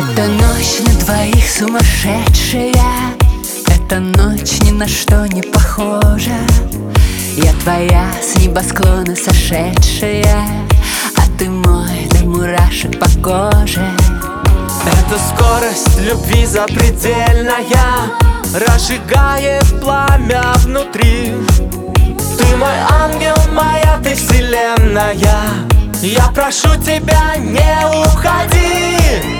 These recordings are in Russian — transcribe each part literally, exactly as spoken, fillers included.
Эта ночь на двоих сумасшедшая, эта ночь ни на что не похожа. Я твоя с небосклона сошедшая, а ты мой до мурашек по коже. Эта скорость любви запредельная разжигает пламя внутри. Ты мой ангел, моя ты вселенная. Я прошу тебя, не уходи.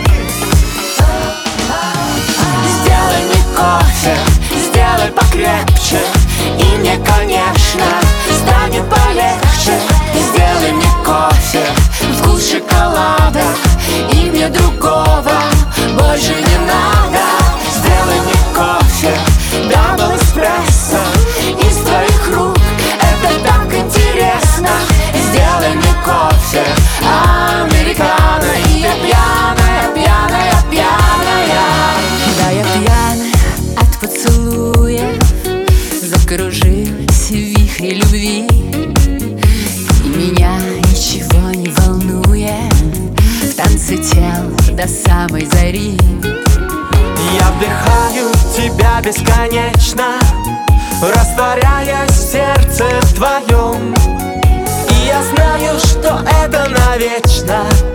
Сделай мне кофе, сделай покрепче, и мне, конечно, станет полегче. Сделай мне кофе, вкус шоколада, и мне другого больше не надо. Сделай мне кофе, дабл эспрессо из твоих рук, это так интересно. Сделай мне кофе, американо, и я пьяная, пьяная, пьяная. Да, я пьяная от поцелуев, закружилась в вихре любви, и меня ничего не волнует, в танце тел до самой зари. Я вдыхаю тебя бесконечно, растворяясь в сердце твоем. И я знаю, что это навечно.